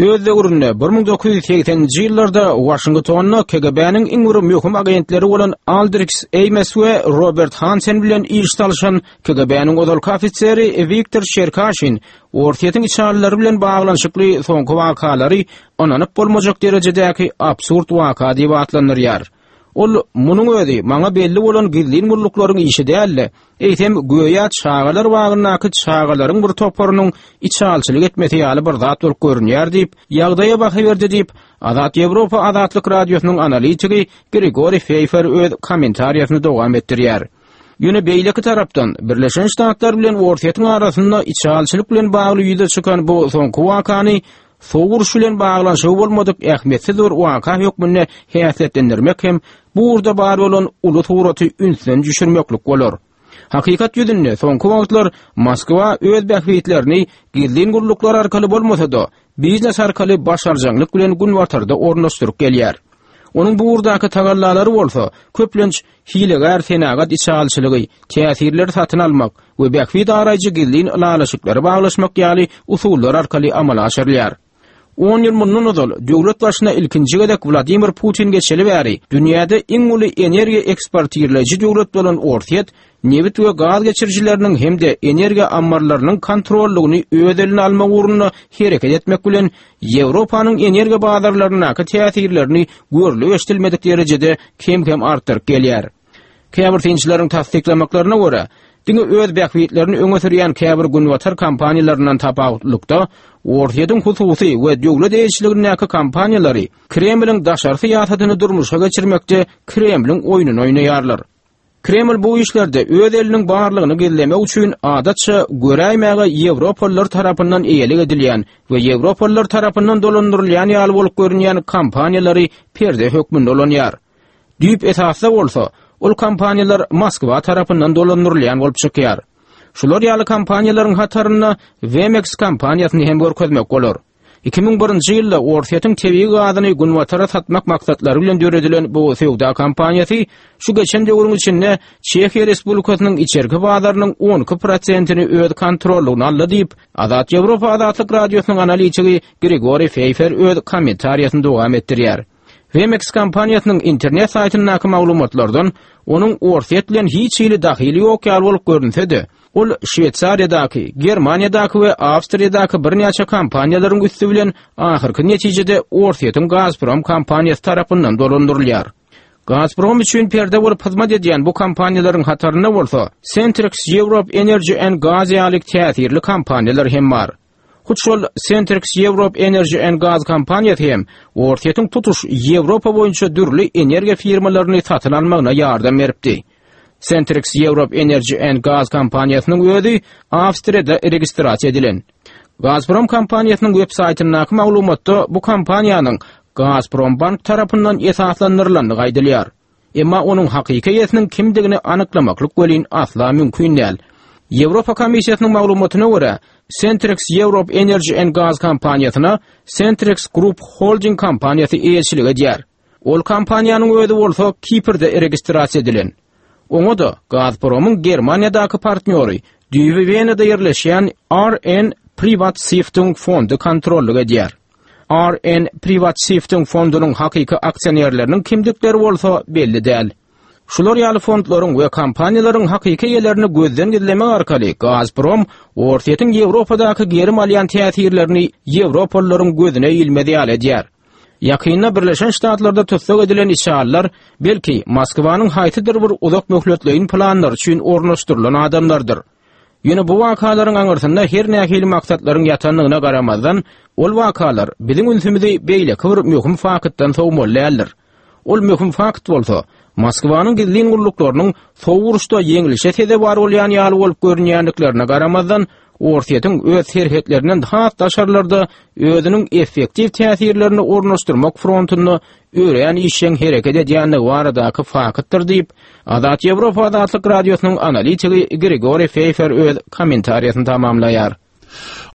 Özdegüründe 1980-nji ýyllarda Washingtonna KGB-niň iň möhüm agentleri bolan Aldrich Ames we Robert Hansen bilen iş talyşan KGB-niň odalky ofiseri Viktor Cherkashin ortaýatyň içarlary bilen baglanyşykly soňky wakalary onanyp bolmajak derejedäki absurd waka diýip atlanýar. Ol munuň özi maňa belli bolan gizli mulluklaryň işi däl, eýtem göýä çağalar wagyndaky çağalaryň bir toparynyň içalçylyk etmesi ýaly bir zat bolup görünýär diýip ýagdaýa baky berdi diýip Azat Ýewropa Azatlyk radiosynyň analitigi Grigori Pfeiffer öz kommentariýasyny dowam etdirýär. Ýöne beýleki tarapdan Birleşen Ştatlar bilen ortaýatyň arasynda içalçylyk bilen bagly ýüze çykan bu soňky wakany Soğuruş bilen baglanyşygy bolmadyk ähmiýetsiz bir waka hökmüne häsiýetlendirmek hem bu urda bar bolan uly turaty ünsden düşürmeklik bolar. Hakykat ýüzünde soňky wagtlar Moskwa öz bähwitlerini gizli guruluklar arkaly bolmasa-da biznes arkaly başarjanglyk bilen günwatarda ornaşdyryp gelýär. Onuň bu urdaky tagallalary bolsa, köplenç hilegar senagat içalçylygy, täsirleri satyn almak we bähwit araýjy gizli alaşyklary baglaşmak ýaly usullar arkaly amala aşyrylýar. 10 ýyl mundan ozal döwlet başyna ilkinji gedek Vladimir Putin geçeli bäri dünýäde iň uly energiýa eksportýerleji döwlet bolan ortaýat newit we gaz geçirjileriniň hemde energiýa ambarlarynyň kontrollygyny öz eline almak ugrunda hereket etmek bilen Ýewropanyň energiýa bazarlaryna täsirlerini görülip eşdilmedik derejede kem artyryp gelýär. Käbir tinçleriň tasdiklamaklaryna görä, diňe öz bähwitlerini öňe sürýän käbir günwatar kompaniýalaryndan tapawutlykda ortaýatyň hususy we döwlet eýçiligindäki kompaniýalary Kremliň daşary syýasatyny durmuşa geçirmekde Kremliň oýunyny oýnaýarlar. Kreml bu işlerde öz eliniň barlygyny gizlemek üçin adatça göräýmäge Ýewropalylar tarapyndan eýelik edilýän we Ýewropalylar tarapyndan dolandyrylýan ýaly bolup görünýän kompaniýalary perde hökmünde olanýar. Düýp esasda bolsa, ol kompaniýalar Moskwa tarapyndan dolandyrylýan bolup çykýar. Şular ýaly kompaniýalaryň hataryna Wemex kompaniýasyny hem görkezmek bolar. 2001-nji ýylda ortaýatyň tebii gazyny günwatara satmak maksatlary bilen döredilen bu sewda kompaniýasy şu geçen döwrüň içinde Çekiýa Respublikasynyň içerki bazarynyň 10% öz kontrolüne aldy diýip Azat Ýewropa Azatlyk radiosynyň analitigi Grigori Pfeiffer öz kommentariýasyny dowam etdirýär. Wemex kompaniýasynyň internet saýtynyň maglumatlardan onuň ortaýat bilen hiç ýyly dahyly ýok ýaly bolup görünse-de, ol Şwetsariýadaky, Germaniýadaky we Awstriýadaky birnäçe kompaniýalaryň üstü bilen ahyrky netijede ortaýatyň Gazprom kompaniýasy tarapyndan dolandyrylýar. Gazprom üçin perde bolup hyzmat edýän bu kompaniýalaryň hataryna bolsa, Centrex Europe Energy and Gas ýaly täsirli kompaniýalar hem bar. Şol Centrex Europe Energy and Gas kompaniýasy hem ortaýatyň tutuş Ýewropa boýunça dürli energiýa firmalaryny satyn almagyna ýardam beripdi. Centrex Europe Energy and Gas kompaniýasynyň özi Awstriýada registrasiýa edilen. Gazprom kompaniýasynyň web saýtynyň maglumatda bu kompaniýanyň Gazprom Bank tarapyndan esaslandyrylanyny gaýdylýar. Emma onuň hakyky ýetiniň kimdigini anyklamaklyk welin asla mümkin däl. Ýewropa Komissiýasynyň maglumatyna görä, Centrex Europe Energy and Gas kompaniýasyna Centrex Group Holding kompaniýasy eýçilik edýär. Ol kompaniýanyň özi bolsa Kiprde registrasiýa edilen. Oňa da Gazpromyň Germaniýadaky partnýory düýbi Wenada ýerleşýän RN Privat Stiftung fondy kontrollyk edýär. RN Privat Stiftung fondunyň hakyky aksionerleriniň kimdikleri bolsa belli däl. Şular ýaly fondlaryň we kompaniýalaryň hakyky ýerlerini gözden gizlemek arkaly Gazprom ortaýatyň Ýewropadaky geri malýan täsirlerini Ýewropalylaryň gözüne ilmedi ýaly edýär. Ýakynda Birleşen Ştatlarda tutsak edilen işgallar belki Moskwanyň haýtydyr bir uzak möhletleýin planlary üçin ornaşdyrylan adamlardyr. Ýöne bu wakalaryň aňyrsynda her nähili maksatlaryň ýatanlygyna garamazdan ol wakalar biziň ünsümizi beýle bir möhüm fakatdan sowmolýarlar. Ol möhüm fakt bolsa, Moskwanyň gizli guruluklarynyň sowuruşda ýeňilişe seze bar bolýan ýaly bolup görünýänliklerine garamazdan ortaýatyň öz herhetlerinden hat daşarlarda özüniň effektiv täsirlerini ornaşdyrmak frontuny öýren işeň hereket edýänligi baradaky fakatdyr diýip Azat Ýewropa Azatlyk radiosynyň analitigi Grigori Pfeiffer öz kommentariýasyny tamamlaýar.